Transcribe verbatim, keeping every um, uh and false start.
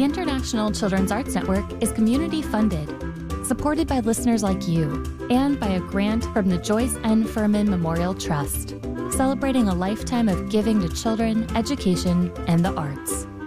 International Children's Arts Network is community funded, supported by listeners like you, and by a grant from the Joyce N. Furman Memorial Trust, celebrating a lifetime of giving to children, education, and the arts.